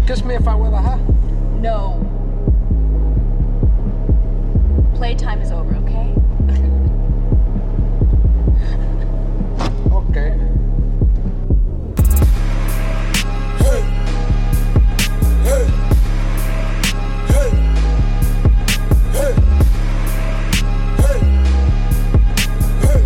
Kiss me if I wear the hat. No. Playtime is over, okay? Okay. Hey. Hey. Hey. Hey. Hey. Hey.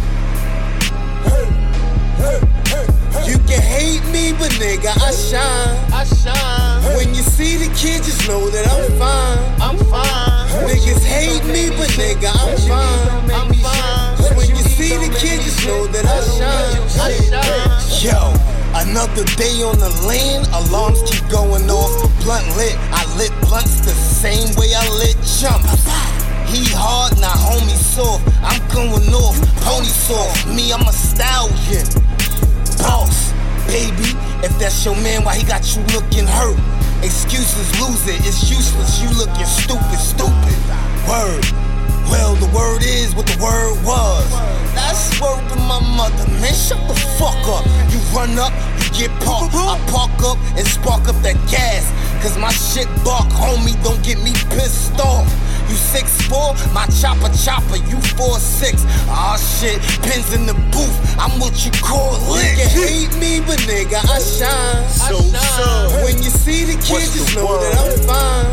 Hey. Hey. Hey. You can hate me, but nigga, I shine. I shine. When you see the kid, just know that I'm fine. I'm fine. Niggas hate me, but nigga, I'm fine. I'm fine. When you see the kid, just know that I shine. I shine. Yo, another day on the lane, alarms keep going off. Blunt lit, I lit blunts the same way I lit jumps. He hard, now homie soft. I'm going off, pony soft. Me, I'm a stallion. Boss, baby. If that's your man, why he got you looking hurt? Excuses, lose it, it's useless. You looking stupid, stupid. Word. Well, the word is what the word was. That's word to my mother, man. Shut the fuck up. You run up, you get parked. I park up and spark up that gas. Cause my shit bark, homie, don't get me pissed off. You 6'4", my chopper, you 4'6". Aw shit, pins in the booth, I'm what you call lit. You can hate me, but nigga, I shine. So, when you see the kid, just know that I'm fine.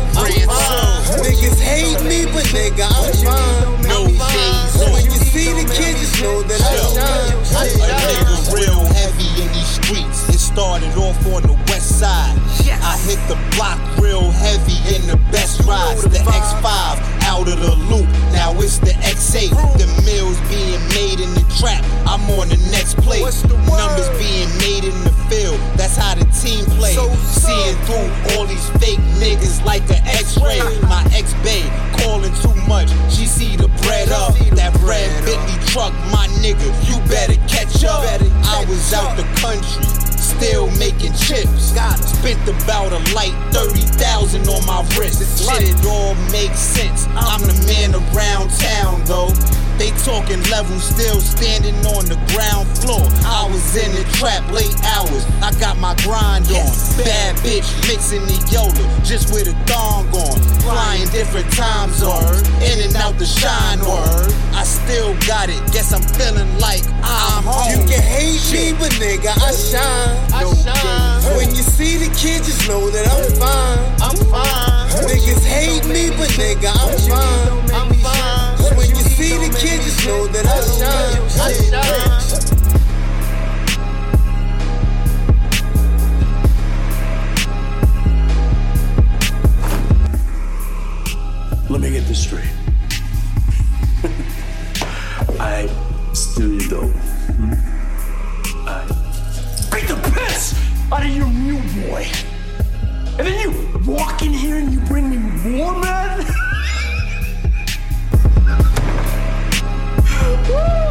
Niggas hate me, but nigga, I'm fine. No days So when you see the kid, just know that I shine. A nigga real heavy in these streets. It started off on the west side. I hit the block real heavy in the best rides. The X5 out of the loop. Now it's the X8. The mills being made in the trap. I'm on the next play. Numbers being made in the field. That's how the team play. Seeing through all these fake niggas like an X-ray. My ex-babe calling too much. She see the bread up. That red Bentley truck, my nigga, you better catch up. I was out the country, still making chips. Spent about a light 30,000 on my wrist. Shit, it all makes sense. I'm the man around town though. They talking levels, still standing on the ground floor. I was in the trap late hours, I got my grind on. Bad bitch mixing the Yola, just with a thong on. Flying different time zones, in and out the shine word. I still got it, guess I'm feeling like I'm home. You can hate me, but nigga, I shine. I shine. When you see the kid, just know that I'm fine. I'm fine. Niggas hate me, but nigga, I'm fine. I'm fine. When you see the kid, just know that I shine. I shine. Let me get this straight. I steal your dope. I beat the piss out of your new boy. And then you walk in here and you bring me more, man? Woo!